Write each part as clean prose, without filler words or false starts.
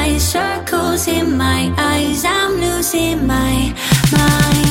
hypnotized, circles in my eyes, I'm losing my mind.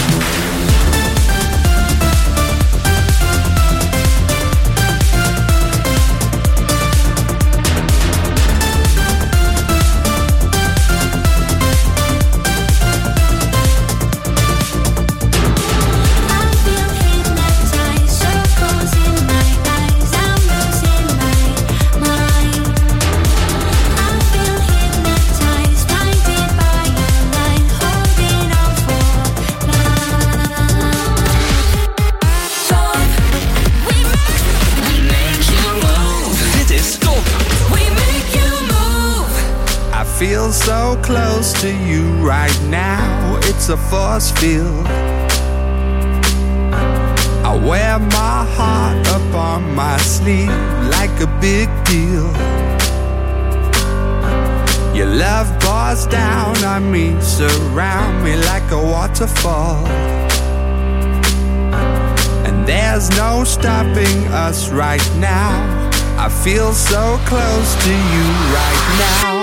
Feel so close to you right now, it's a force field. I wear my heart up on my sleeve like a big deal. Your love pours down on me, surround me like a waterfall. And there's no stopping us right now, I feel so close to you right now.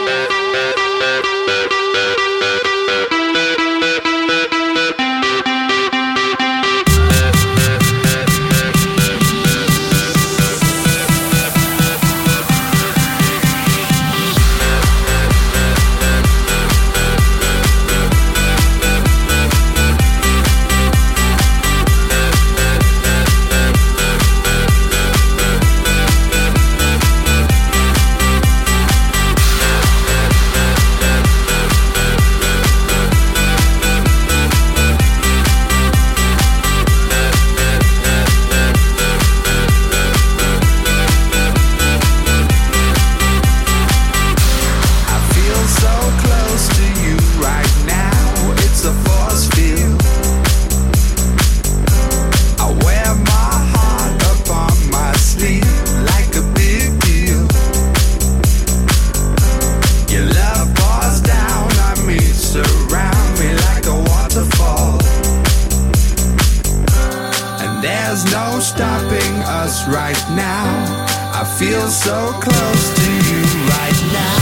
Right now, I feel so close to you right now.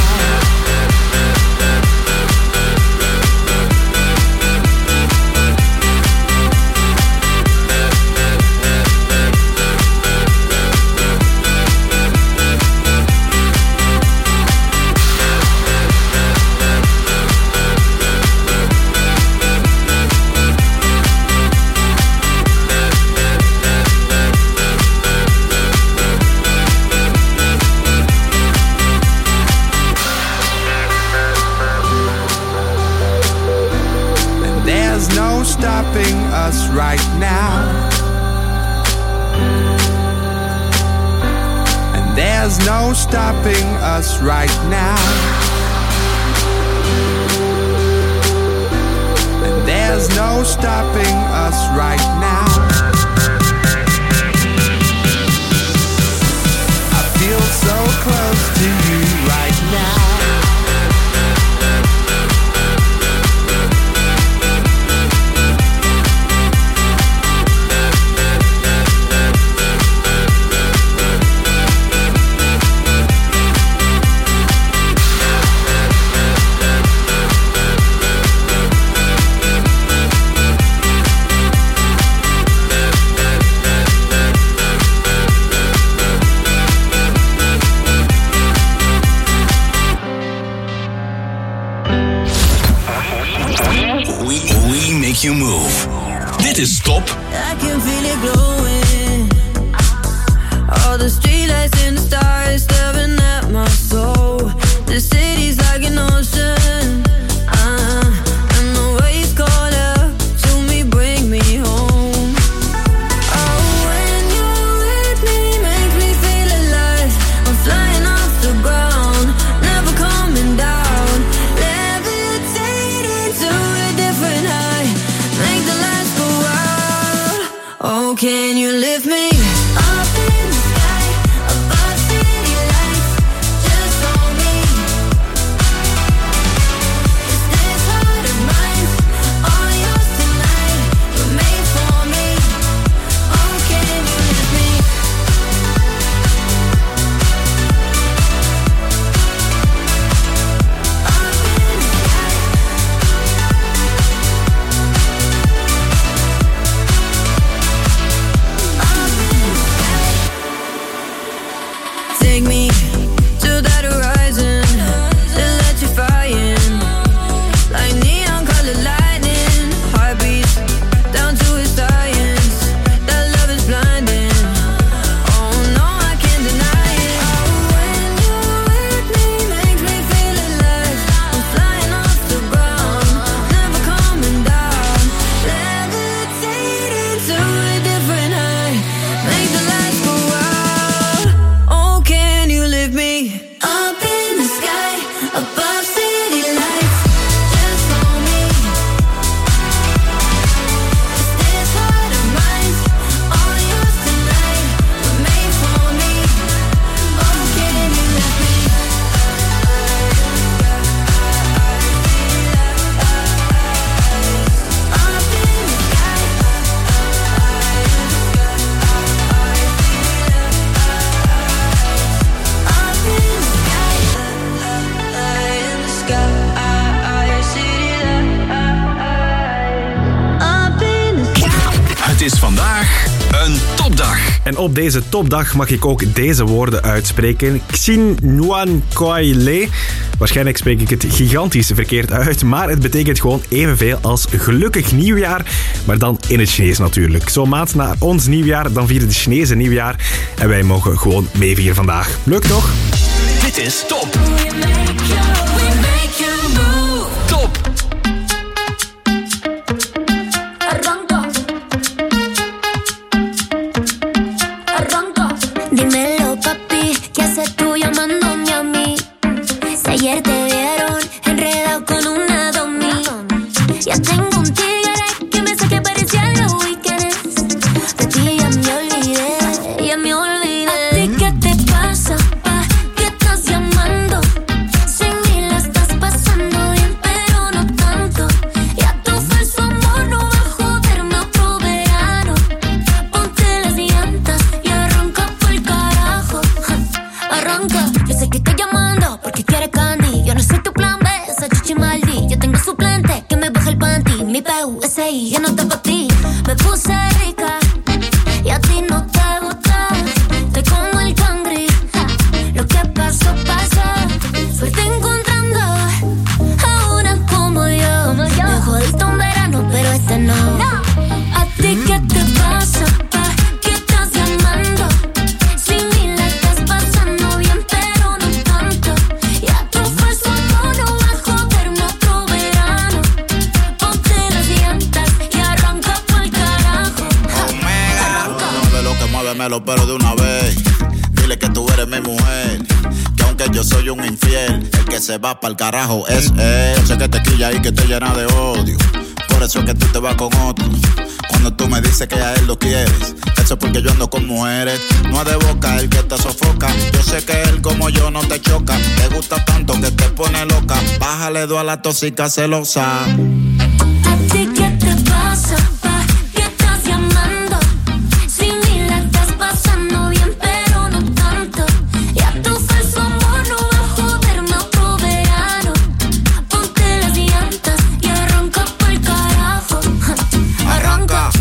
Stopping us right now, and there's no stopping us right now, and there's no stopping us right now. I feel so close to you right now. You move. Dit is Top. I can feel it glowing. All the streetlights and the stars staring at my soul. The city's like an ocean. And the waves call out to me, bring me home. Oh, when you're with me, make me feel alive. I'm flying off the ground, never coming down. Levitating to a different high. Make the lights go out. Oh, can you lift me up in the sky, above city lights? Just hold me En op deze topdag mag ik ook deze woorden uitspreken. Xin Nguyen Coi Le. Waarschijnlijk spreek ik het gigantisch verkeerd uit, maar het betekent gewoon evenveel als gelukkig nieuwjaar, maar dan in het Chinees natuurlijk. Zo'n maand na ons nieuwjaar, dan vieren de Chinezen nieuwjaar en wij mogen gewoon meevieren vandaag. Leuk toch? Dit is Top. Top. Dímelo, papi, ¿qué haces tú llamándome a mí? Si ayer te vieron enredado con una domi. Ya tengo un tigre que me saque parecía los weekends. De ti ya me olvidé, ya me olvidé. ¿A ti qué te pasa, pa? ¿Qué estás llamando? Sin mí la estás pasando bien, pero no tanto. Ya tu falso amor no va a joderme otro verano. Ponte las llantas y arranca pa'l carajo. Arranca, yo sé que estoy llamando porque quieres candy. Yo no soy tu plan B, esa chichi maldi. Yo tengo suplente que me baja el panty. Mi PUSI ya no está pa' ti. Me puse rica y a ti no te gusta. Estoy como el cangri, lo que pasó, pasó. Suerte encontrando a una como yo. Me jodiste un verano, pero este no. ¿A ti qué te pasa, pa? ¿Qué estás llamando? Sin mí la estás pasando bien, pero no tanto. Ya tu falso amor no va a joderme otro verano. Ponte las llantas y arranca pa'l carajo. Mueve lo que muévemelo, pero de una vez. Dile que tú eres mi mujer. Que aunque yo soy un infiel, el que se va pa'l carajo es él. Sé que te quilla y que te llena de odio. Por eso es que tú te vas con otro. Cuando tú me dices que a él lo quieres, eso es porque yo ando con mujeres. No es de boca el que te sofoca. Yo sé que él como yo no te choca. Te gusta tanto que te pone loca. Bájale dos a la tóxica celosa. ¿A ti qué te pasa, pa? ¿Qué estás llamando? Sin mí la estás pasando bien, pero no tanto. Ya tu falso amor no va a joderme otro verano. Ponte las llantas y arranca pa'l carajo. Arranca.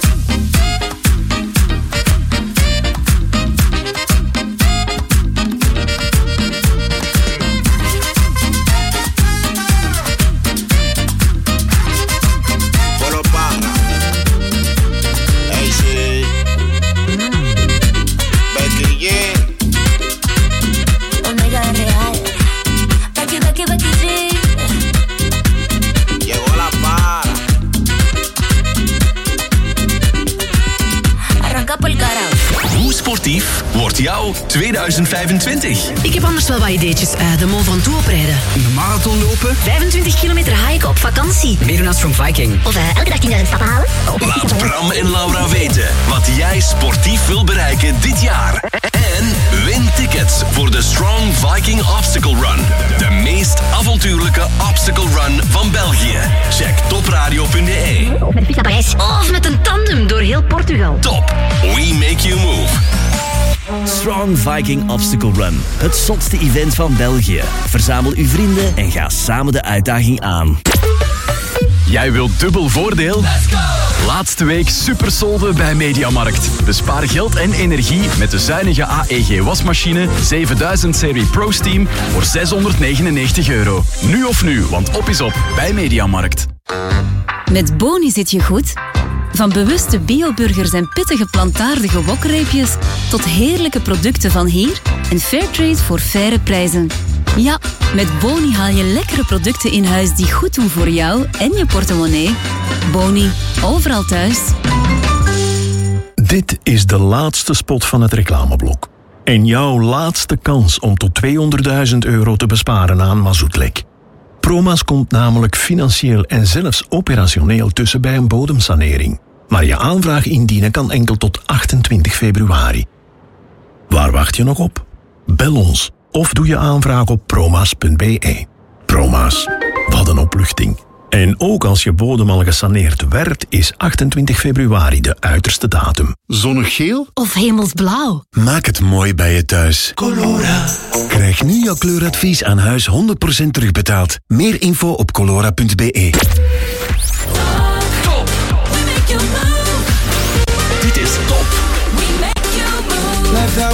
Polo Parra. Hey, sí. Becky G. Omega real. Becky, Becky, Becky G. Llegó la para. Arranca pa'l carajo. Hoe sportief wordt jouw 2025? Ik heb anders wel wat ideetjes. De Mont Ventoux oprijden. Een marathon lopen? 25 kilometer hiken op vakantie. Meedoen aan Strong Viking. Of elke dag 10.000 stappen halen. Laat Bram en Laura weten wat jij sportief wil bereiken dit jaar. En win tickets voor de Strong Viking Obstacle Run. De meest avontuurlijke obstacle run van België. Check topradio.be. Met de fiets naar Parijs. Of met een tandem door heel Portugal. Top. We make you move. Strong Viking Obstacle Run. Het zotste event van België. Verzamel uw vrienden en ga samen de uitdaging aan. Jij wilt dubbel voordeel? Laatste week supersolden bij Mediamarkt. Bespaar geld en energie met de zuinige AEG wasmachine 7000 serie Pro Steam voor €699. Nu of nu, want op is op bij Mediamarkt. Met Boni zit je goed. Van bewuste bioburgers en pittige plantaardige wokreepjes tot heerlijke producten van hier en Fairtrade voor faire prijzen. Ja, met Boni haal je lekkere producten in huis die goed doen voor jou en je portemonnee. Boni, overal thuis. Dit is de laatste spot van het reclameblok. En jouw laatste kans om tot €200.000 te besparen aan mazoetlek. Promas komt namelijk financieel en zelfs operationeel tussen bij een bodemsanering. Maar je aanvraag indienen kan enkel tot 28 februari. Waar wacht je nog op? Bel ons of doe je aanvraag op promas.be. Promas, wat een opluchting. En ook als je bodem al gesaneerd werd, is 28 februari de uiterste datum. Zonnig geel? Of hemelsblauw? Maak het mooi bij je thuis. Colora. Krijg nu jouw kleuradvies aan huis 100% terugbetaald. Meer info op colora.be. Top. Dit is Top.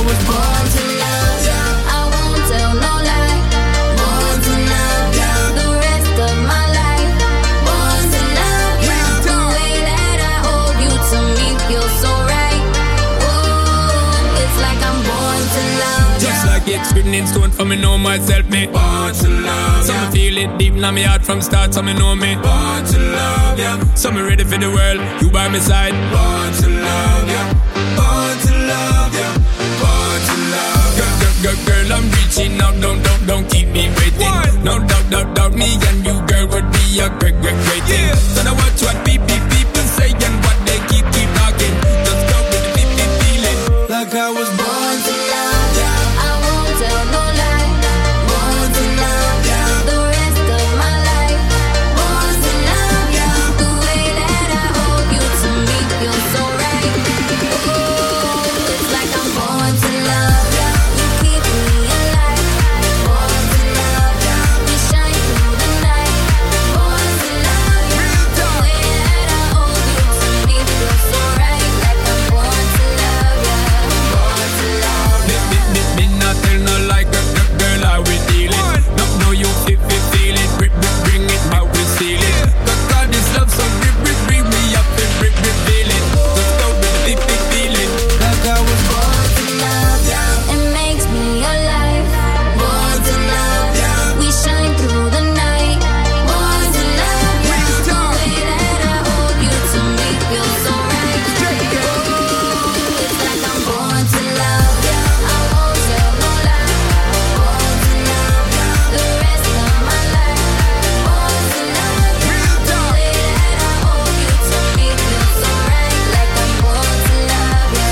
was born to love ya. I won't tell no lie. Born to love ya. The rest of my life. Born to love ya. The way that I hold you to me feels so right. Ooh, it's like I'm born to love ya. Just like it's written in stone for me know myself, me born to love ya. So me feel it deep in my heart from start, so me know me born to love ya. So me ready for the world, you by my side. Born to love ya. Born to love ya. Born to love ya. Girl, I'm reaching out, don't keep me waiting. What? No doubt, me and you, girl, would be a great thing. Yeah. So now watch what people say and what they keep talking. Just go with the feeling. Like I was born to love ya. I won't tell no lie. Born to love ya. The rest of my life. Born to love ya. The way that I hold you to me feels so right. Ooh, it's like I'm born to love ya. You keep me alive. Born to love ya. We shine through the night. Born to love ya. The way that I hold you to me feels so right. Like I'm born to love ya. Born to love ya. Me not tell no like girl, how we dealing. No, you feel it. Bring it, how we seal it. God, this love so bring me up and reveal it. Let's go with the big feeling. Like I was born to love ya. It makes me alive. Born to love ya. We shine through the night. Born to love ya. The way that I hold you to me feels so right. Ooh, it's like I'm born to love ya. I won't tell no lie. Born to love ya. The rest of my life. Born to love ya. The way that I hold you to me feels so right. Like I'm born to love ya.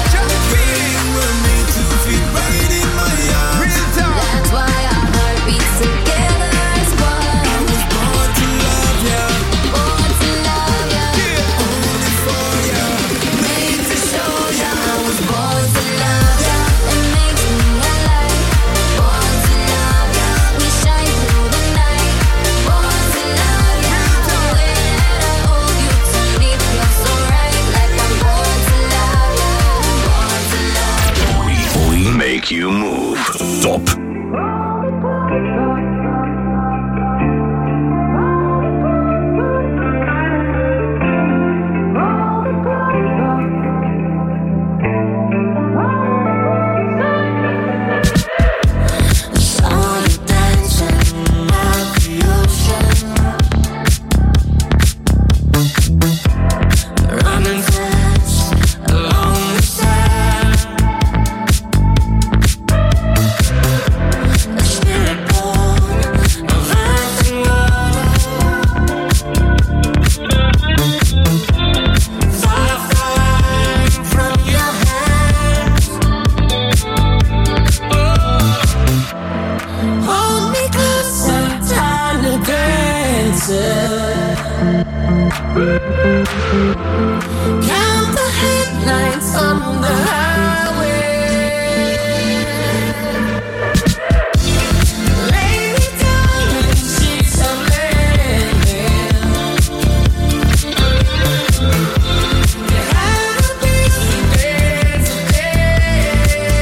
That's why our heart beats together as one. I was born to love ya. Born to love ya. Only for ya. Made to show ya. I was born to love ya. It makes me alive. Born to love ya. We shine through the night. Born to love ya. The way that I hold you to me feels so right. Like I'm born to love ya. Born to love ya. We make you move. Top. Saw you dancing by the ocean, running fast along the sand. A spirit born of earth and water, fire flying from your hands. Hold me closer, time to dance. Count the headlights on the highway. Lay me down in sheets of linen. There had to be some days today.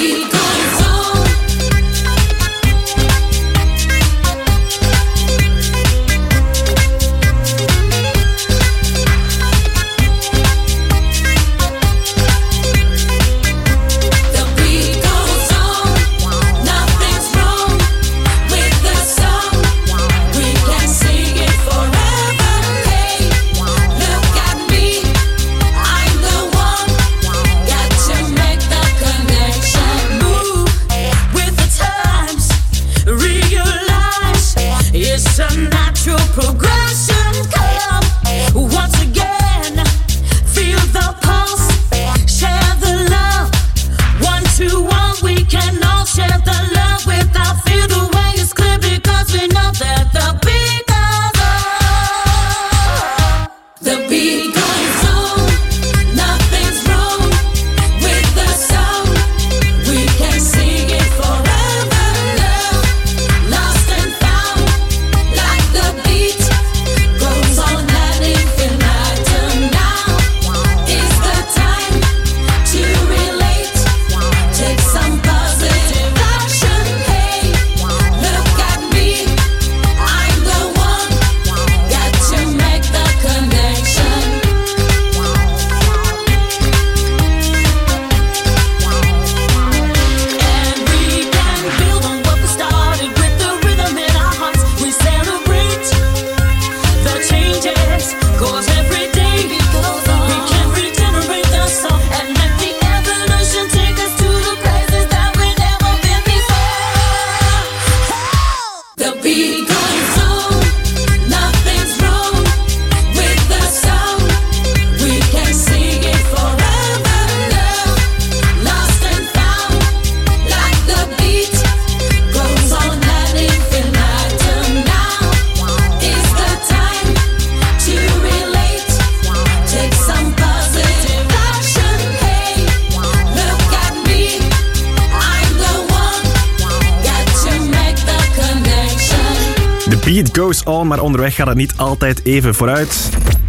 Beat goes on, maar onderweg gaat het niet altijd even vooruit.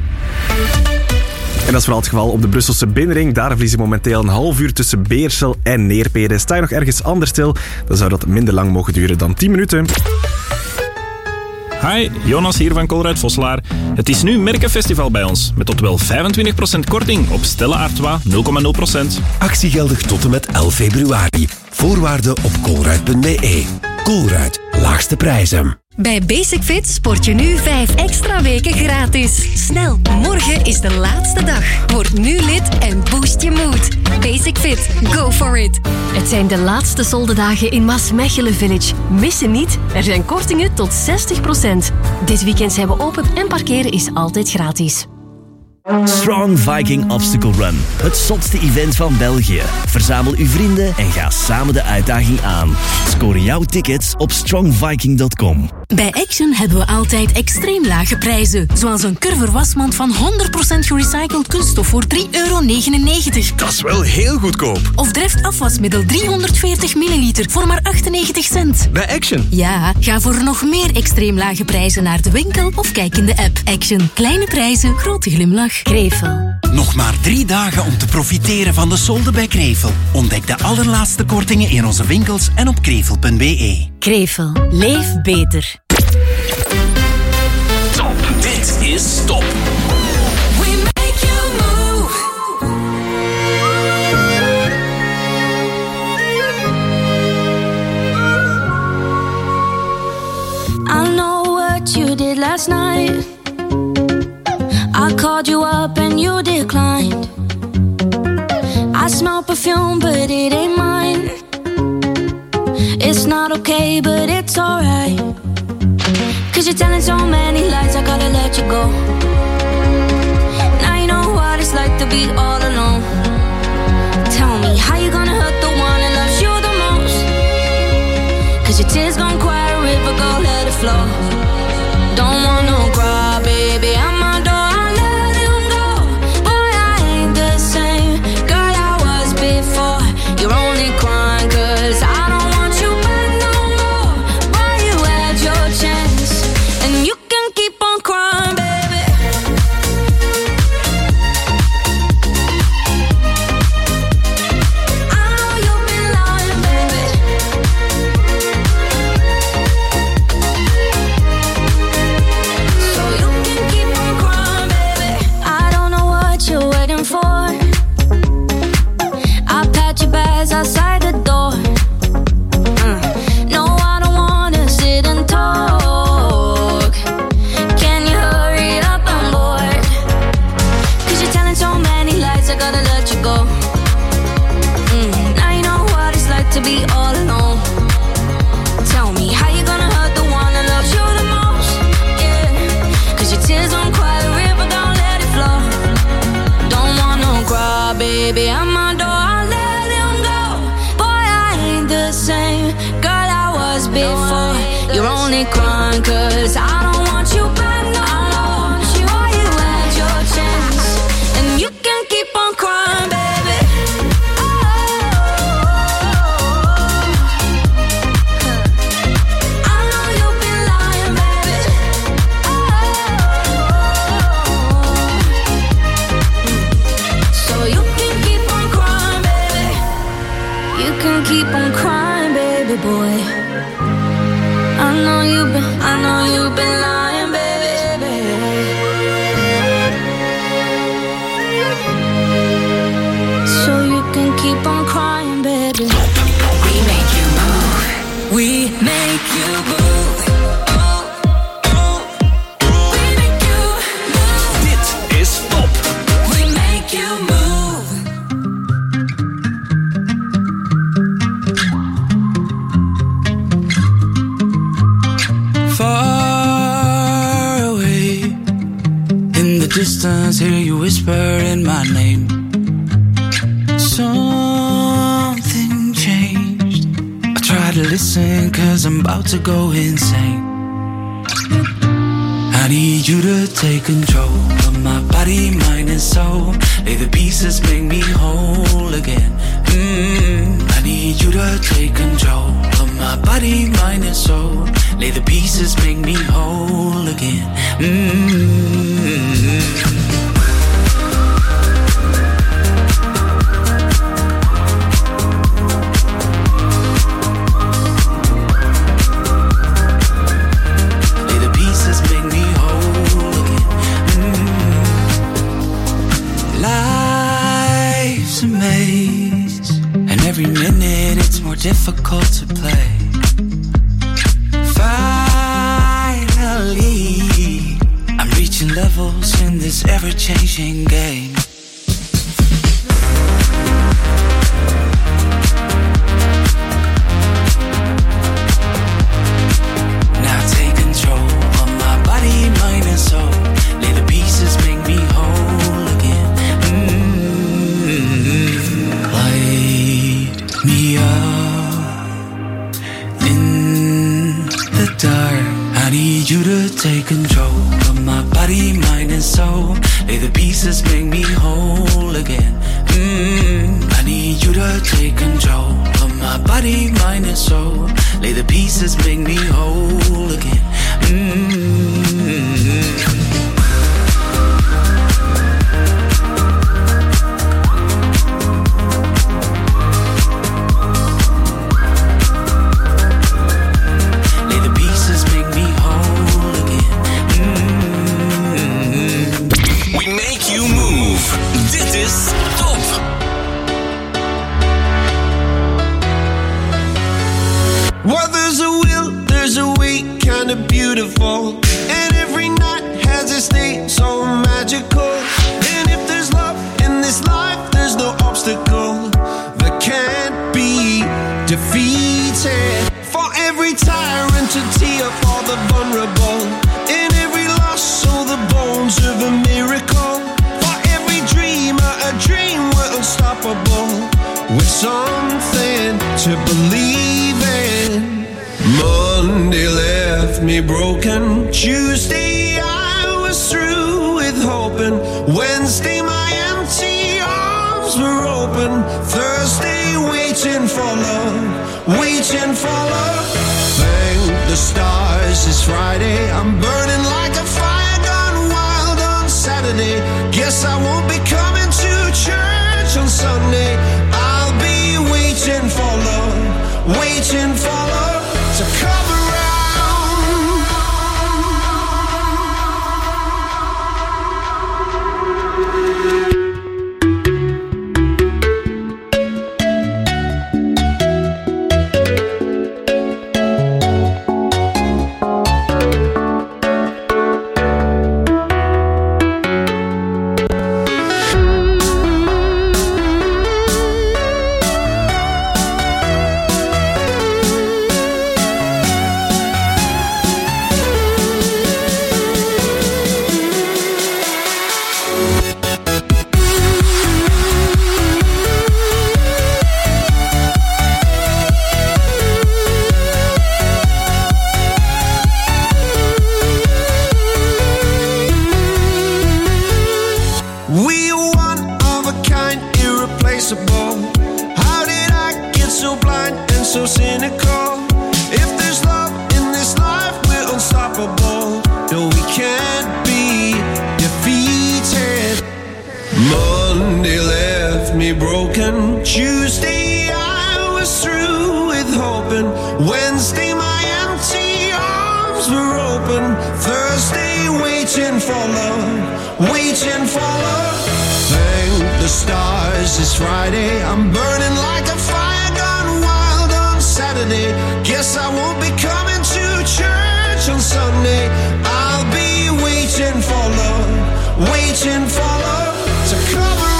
En dat is vooral het geval op de Brusselse binnenring. Daar verliezen momenteel een half uur tussen Beersel en Neerpede. Sta je nog ergens anders stil, dan zou dat minder lang mogen duren dan 10 minuten. Hi, Jonas hier van Colruyt Vosselaar. Het is nu Merkenfestival bij ons, met tot wel 25% korting op Stella Artois 0,0%. Actie geldig tot en met 11 februari. Voorwaarden op colruyt.be. Colruyt, laagste prijzen. Bij Basic Fit sport je nu 5 extra weken gratis. Snel, morgen is de laatste dag. Word nu lid en boost je mood. Basic Fit, go for it. Het zijn de laatste soldedagen in Maasmechelen Village. Mis ze niet, er zijn kortingen tot 60%. Dit weekend zijn we open en parkeren is altijd gratis. Strong Viking Obstacle Run. Het zotste event van België. Verzamel uw vrienden en ga samen de uitdaging aan. Score jouw tickets op strongviking.com. Bij Action hebben we altijd extreem lage prijzen. Zoals een Curver wasmand van 100% gerecycled kunststof voor €3,99. Dat is wel heel goedkoop. Of Dreft afwasmiddel 340 milliliter voor maar 98 cent. Bij Action? Ja, ga voor nog meer extreem lage prijzen naar de winkel of kijk in de app. Action. Kleine prijzen, grote glimlach. Krevel. Nog maar 3 dagen om te profiteren van de solde bij Krevel. Ontdek de allerlaatste kortingen in onze winkels en op krevel.be. Krevel. Leef beter. Top. Dit is Top. We make you move. I know what you did last night. I called you up and you declined. I smell perfume but it ain't mine. It's not okay but it's alright. 'Cause you're telling so many lies, I gotta let you go. Now you know what it's like to be all alone. Tell me how you gonna hurt the one that loves you the most. 'Cause your tears gon' quiet a river, go let it flow. Don't want no cry, baby, I'm my door. You're only crying 'cause I don't want you back no more. Boy, you had your chance and you can keep on crying, baby. I know you've been lying before. You're only crying 'cause I don't want you back no more. Why you had your chance and you can keep on crying, baby. I know you've been lying, baby. So you can keep on crying, baby. You can keep on crying, baby boy. I know you've been lying, baby. So you can keep on crying, baby. We make you move. We make you move. We make you move. Dit is Top. We make you move. Far away in the distance, hear you whisper in my name. Something changed. I try to listen 'cause I'm about to go insane. I need you to take control of my body, mind and soul. Lay the pieces, make me whole again. I need you to take control of my body, mind and soul. Lay the pieces, make me whole again. Lay the pieces, make me whole again. Life's a maze, and every minute it's more difficult to play. Finally, I'm reaching levels in this ever-changing game. Now take control of my body, mind and soul. Lay the pieces, make me whole again. Light me up in the dark. I need you to take control of my body, mind and soul. Lay the pieces, make me whole again. I need you to take control of my body, mind and soul. Lay the pieces, make me whole again. Well, there's a will, there's a way, kinda beautiful. And every night has its day, so magical. And if there's love in this life, there's no obstacle that can't be defeated. For every tyrant to tear for the vulnerable. In every loss, so the bones of a miracle. For every dreamer, a dream we're unstoppable. With something to believe in. Monday left me broken. Tuesday I was through with hoping. Wednesday my empty arms were open. Thursday waiting for love, waiting for love. Thank the stars it's Friday. I'm burning like a fire gone wild on Saturday. Guess I won't be coming to church on Sunday. I'll be waiting for love, waiting for love to come around. so cynical. If there's love in this life, we're unstoppable. No, we can't be defeated. Monday left me broken. Tuesday I was through with hoping. Wednesday my empty arms were open. Thursday waiting for love, waiting for love. Thank the stars it's Friday. I'm burning like a fire gone wild on Saturday. Guess I won't be coming to church on Sunday. I'll be waiting for love, waiting for love to come around.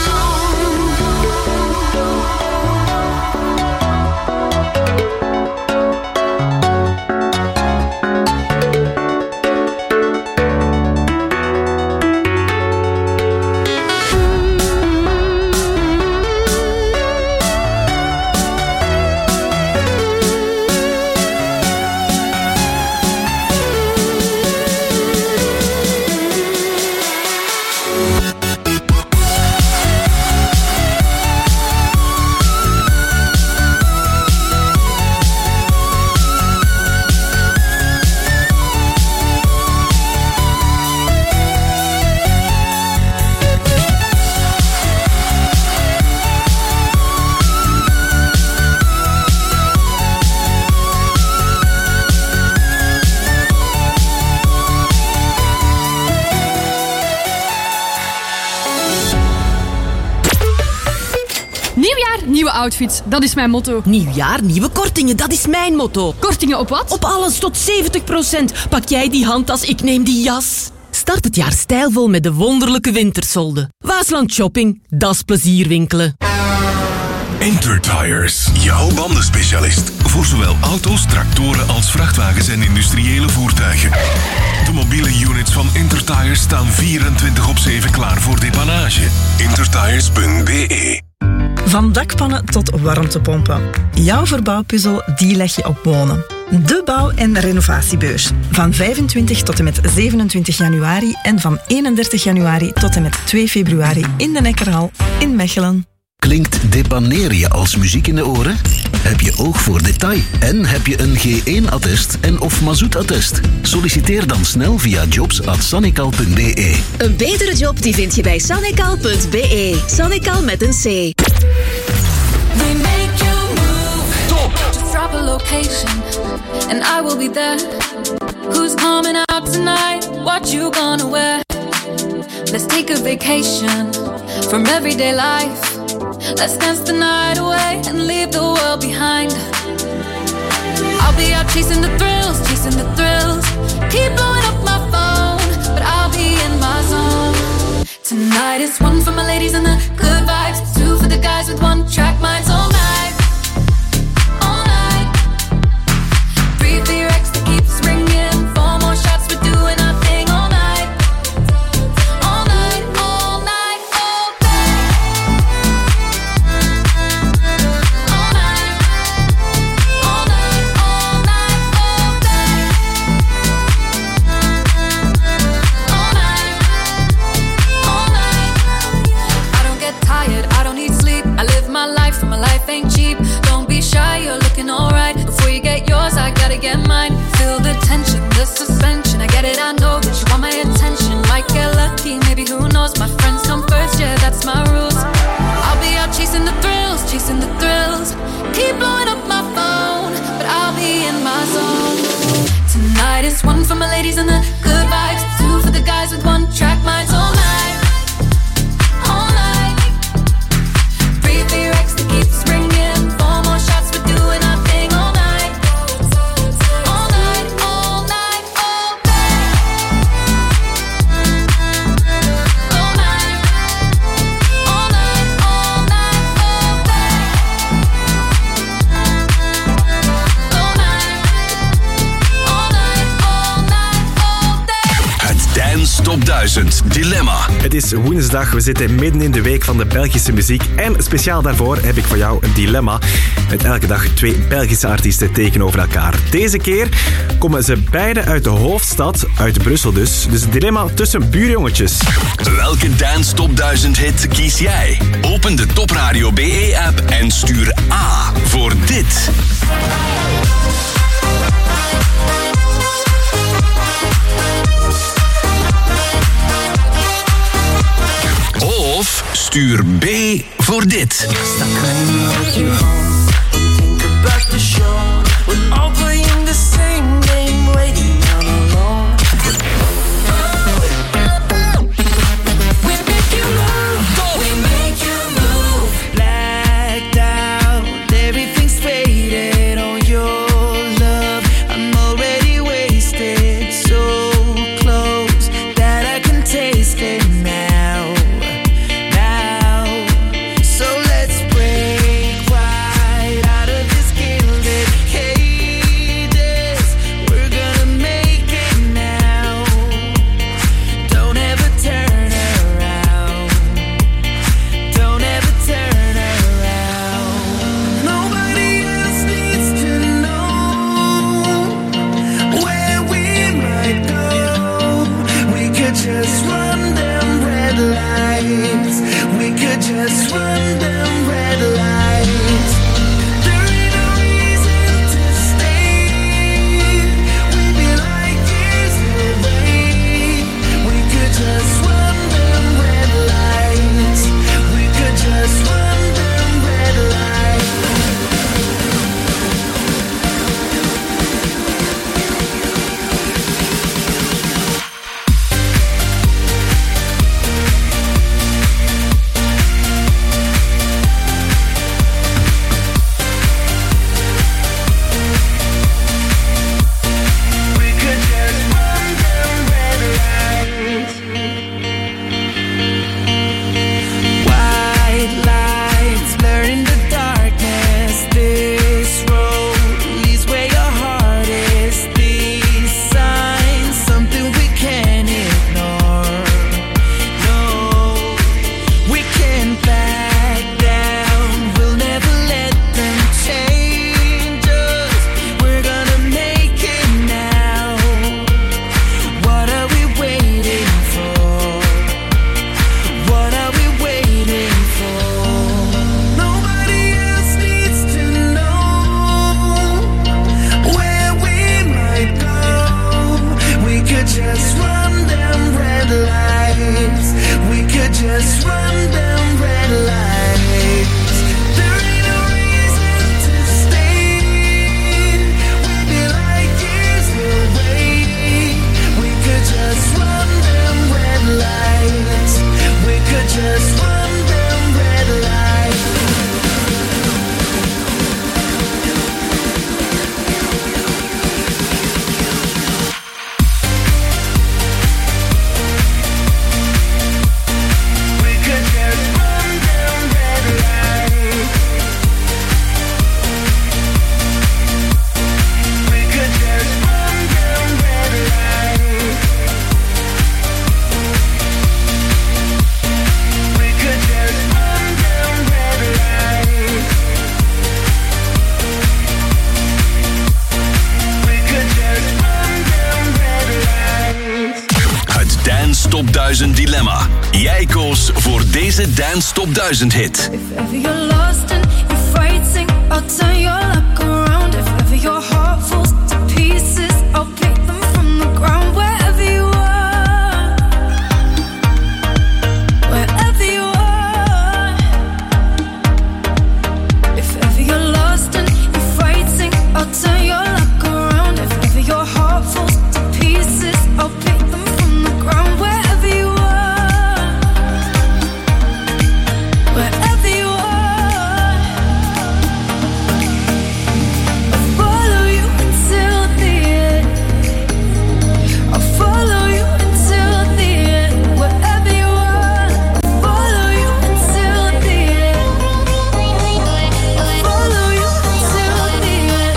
Nieuwe outfits, dat is mijn motto. Nieuwjaar, nieuwe kortingen, dat is mijn motto. Kortingen op wat? Op alles tot 70%. Pak jij die handtas, ik neem die jas. Start het jaar stijlvol met de wonderlijke wintersolden. Waasland Shopping, dat is plezier winkelen. Intertires, jouw bandenspecialist. Voor zowel auto's, tractoren als vrachtwagens en industriële voertuigen. De mobiele units van Intertires staan 24/7 klaar voor depannage. Intertires.be. Van dakpannen tot warmtepompen. Jouw verbouwpuzzel, die leg je op wonen. De bouw- en renovatiebeurs. Van 25 tot en met 27 januari en van 31 januari tot en met 2 februari in de Nekkerhal in Mechelen. Klinkt depanneer als muziek in de oren? Heb je oog voor detail? En heb je een G1-attest en of mazoetattest? Solliciteer dan snel via jobs@sanekal.be. Een betere job die vind je bij sanekal.be. Sanekal met een C. We make you move. Top. Just drop a location and I will be there. Who's coming out tonight? What you gonna wear? Let's take a vacation from everyday life. Let's dance the night away and leave the world behind. I'll be out chasing the thrills, chasing the thrills. Keep blowing up my phone, but I'll be in my zone. Tonight is one for my ladies and the good vibes, two for the guys with one track minds all night, all night. Breathe the Rex that keeps ringing, 4 more shots, we're doing our thing all night, all night, all night, all day, all night, all night, all night, all day, all night, all night. I don't get tired, I don't need sleep. I live my life, and my life ain't cheap. Don't be shy, you're looking alright. Before you get yours, I gotta get mine. Feel the tension, the suspension. I get it, I know that you want my attention. Might get lucky, maybe who knows. My friends come first, yeah, that's my rules. I'll be out chasing the thrills, chasing the thrills. Keep blowing up my phone, but I'll be in my zone. Tonight is one for my ladies and the good vibes, two for the guys with one track minds all night, all night. Breathe the Rex that keeps ringing, 4 more shots, we're doing our thing all night, all night, all night, all day, all night, all night, all night, all day, all night, all night, all night, all day. Het Dance Top 1000 Dilemma. Het is woensdag, we zitten midden in de week van de Belgische muziek. En speciaal daarvoor heb ik voor jou een dilemma. Met elke dag 2 Belgische artiesten tegenover elkaar. Deze keer komen ze beide uit de hoofdstad, uit Brussel dus. Dus een dilemma tussen buurjongetjes. Welke Dance Top 1000 hit kies jij? Open de Top Radio BE-app en stuur A voor dit. Stuur B voor dit. Back to show, we're all playing the same game, waiting on alone. We make you move, we make you move. Blacked out, everything's faded on your love. I'm already wasted, so close that I can taste it now. So let's break right out of this gilded cages. We're gonna make it now. Don't ever turn around. Don't ever turn around. Nobody else needs to know where we might go. We could just run them red lights. We could just run them red lights. There ain't no reason to stay. We'd be like years away. We could just run them red lights. We could just run them red lights. We could just run them red lights. White lights blurring the darkness. This road leads where your heart is. These signs, something we can't ignore. No, we can't back down. We'll never let them change us. We're gonna make it now. What are we waiting for? What are we waiting for? Nobody else needs to know where we might go. We could just run them red lights. We could just run them red lights. There ain't no reason to stay. We'd be like years away. We could just run them red lights. We could just run them red lights. We could just run them red lights. We could just run them red lights. We could just run them red lights. We could just run them red lights. Het Dance Top 1000 Dilemma. Jij koos voor deze Dance Top 1000 hit. If ever you're lost and you're fighting, I'll turn your luck around. If ever your heart falls to pieces, I'll pick them from the ground. Wherever you are, wherever you are. If ever you're lost and you're fighting, I'll turn your luck around. If ever your heart falls to pieces, I'll pick them from the ground. Wherever you are. Wherever you are, I'll follow you until the end. I'll follow you until the end. Wherever you are, I'll follow you until the end. I'll follow you until the end.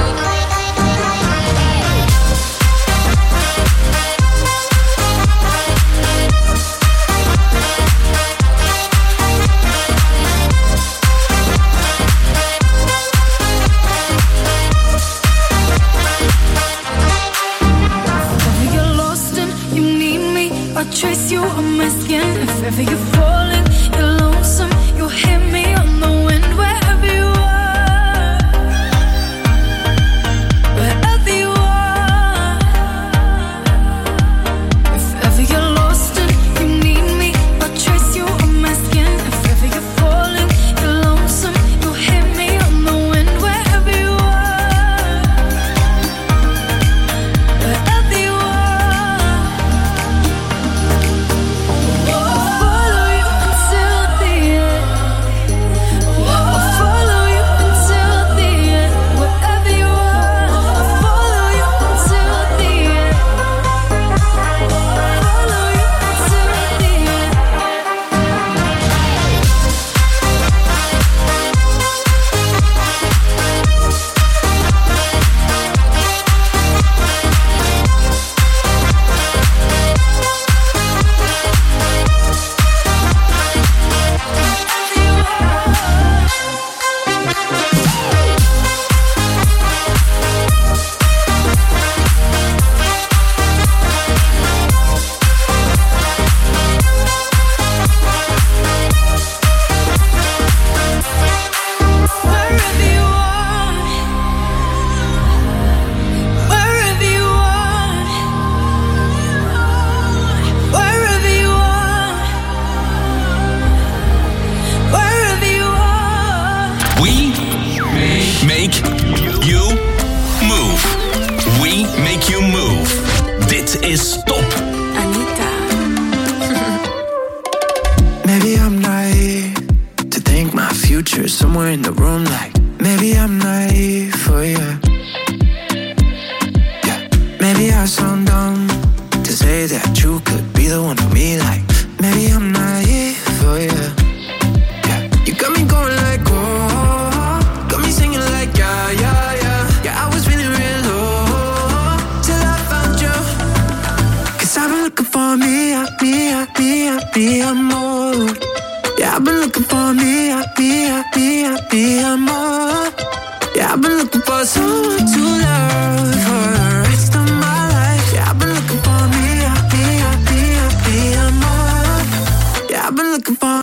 If you're lost and you need me, I'll trace you on my skin. If ever you're falling, you're lonesome, you'll hear me on the wind. Wherever you are, wherever you are. If ever you're lost and you need me, I'll trace you on my skin. If ever is Top. Anita. Maybe I'm naive to think my future is somewhere in the room. Like, maybe I'm naive for you. Yeah. Maybe I sound dumb to say that you could be the one for me. Like, maybe I'm naive for you. Yeah. You got me going like, oh, got me singing like, yeah, yeah, yeah. Yeah, I was feeling real low till I found you. 'Cause I've been looking for me, more. Yeah, I've been looking for me, more. Yeah, I've been looking for someone to love for the rest of my life. Yeah, I've been looking for me, more. Yeah, I've been looking for.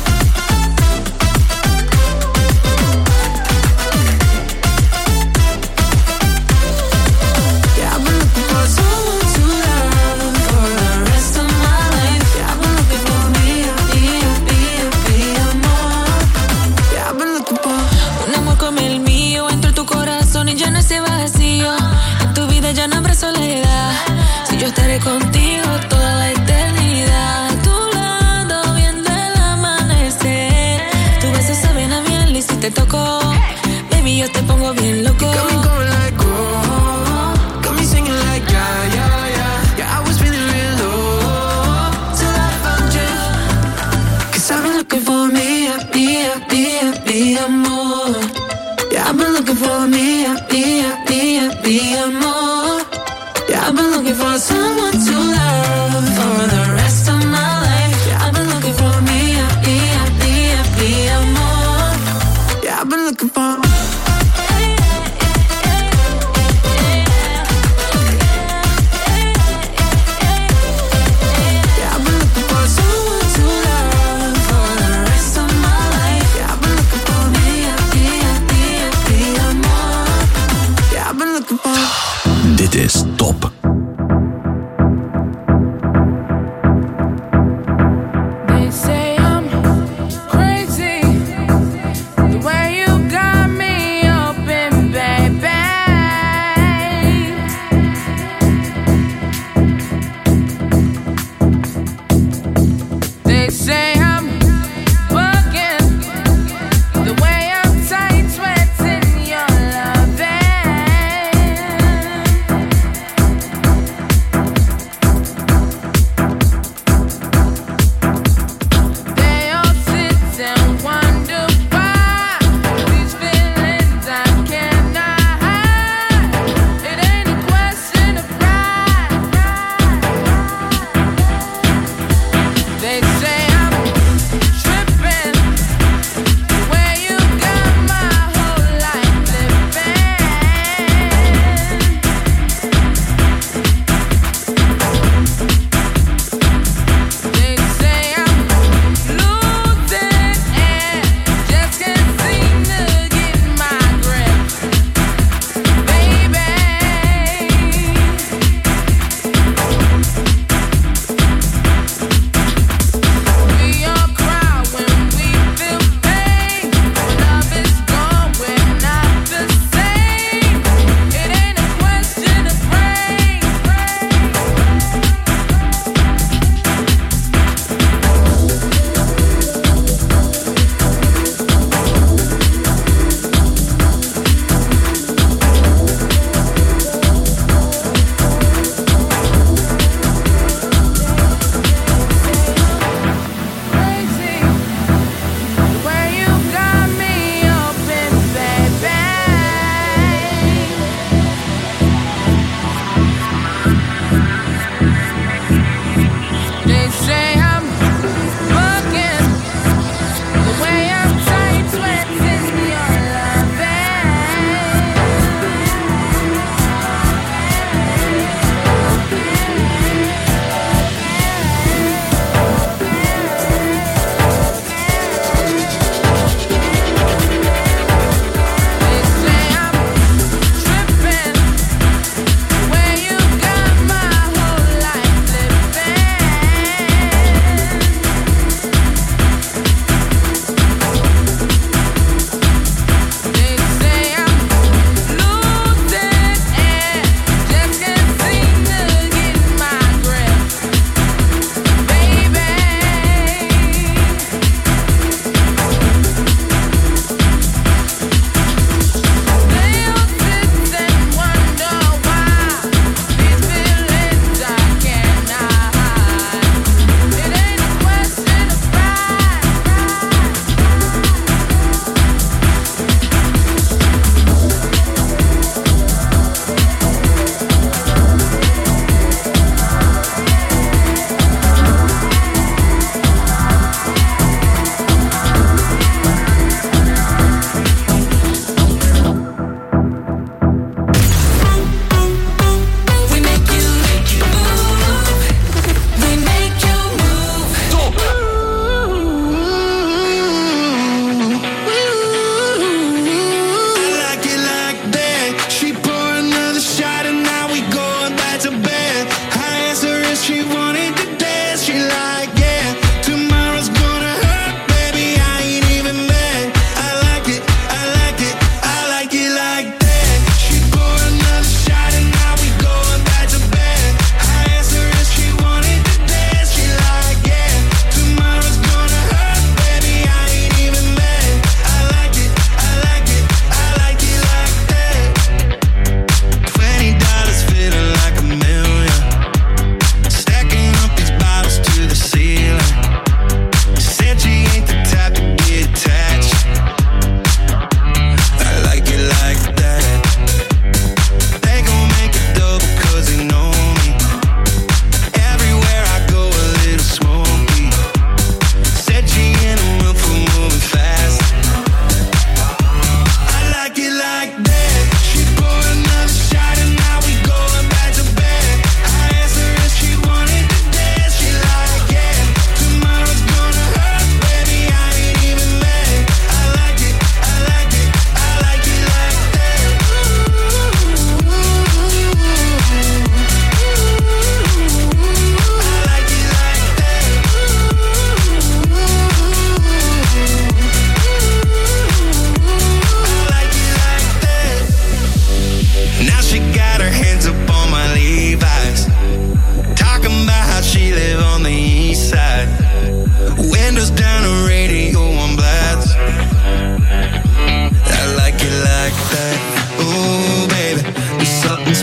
Soledad, si yo estaré contigo toda la eternidad, a tu lado viendo el amanecer. Tus besos saben a miel y si te toco, baby, yo te pongo bien loco. You got me going like, oh, got me singing like, yeah, yeah, yeah. Yeah, I was feeling real low till I found you. 'Cause I've been looking for me, more. Yeah, I've been looking for me, more. Yeah, I've been looking for someone to love for the rest of my life. Yeah, I've been looking for me, more. Yeah, I've been looking for. Dit is Top. They say I'm crazy, the way you got me open, baby. They say I'm bugging, the way I'm tight, sweating your loving.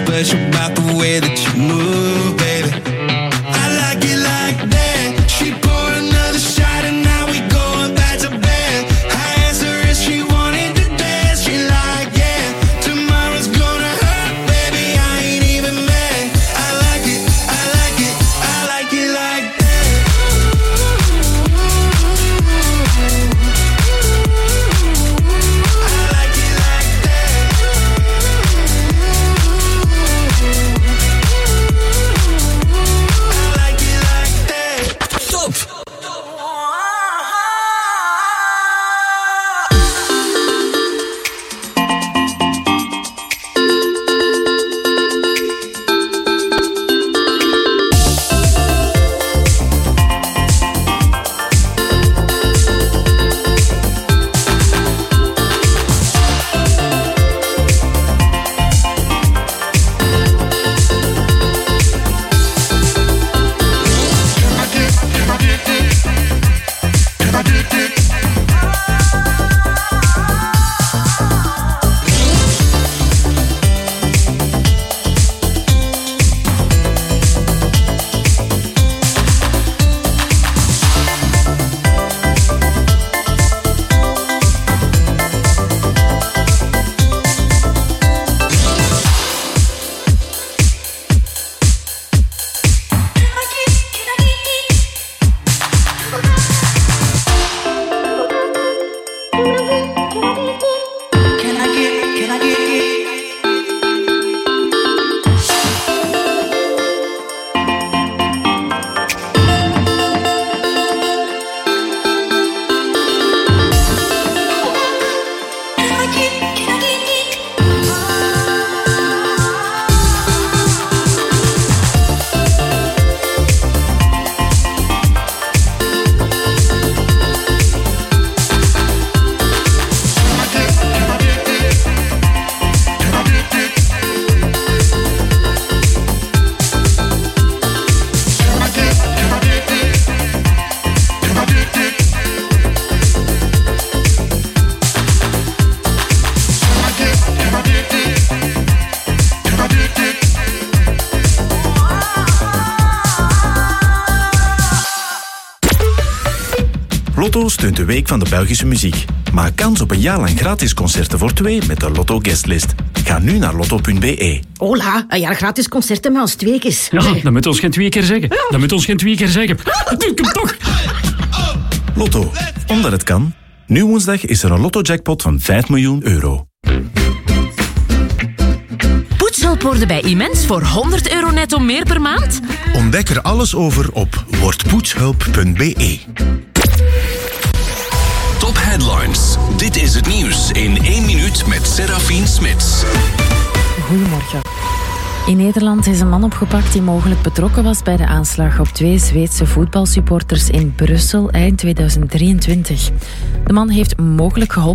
special about the way that you move, baby. I like it like that. She poured another shot and now we going back to bed. I asked her if she wanted to dance. She like, yeah, tomorrow's gonna hurt, baby. I ain't even mad. I like it, I like it, I like it like that. Lotto steunt de Week van de Belgische Muziek. Maak kans op een jaar lang gratis concerten voor 2 met de Lotto Guestlist. Ga nu naar lotto.be. Hola, een jaar gratis concerten met ons 2 keer. Ja, dat moet ons geen 2 keer zeggen. Dat moet ons geen 2 keer zeggen. Doe ik hem toch. Lotto, omdat het kan. Nu woensdag is er een Lotto-jackpot van €5 miljoen. Poetshulp worden bij Immens voor €100 netto meer per maand? Ontdek er alles over op wordpoetshulp.be. Top Headlines. Dit is het nieuws in 1 minuut met Serafine Smits. Goedemorgen. In Nederland is een man opgepakt die mogelijk betrokken was bij de aanslag op 2 Zweedse voetbalsupporters in Brussel eind 2023. De man heeft mogelijk geholpen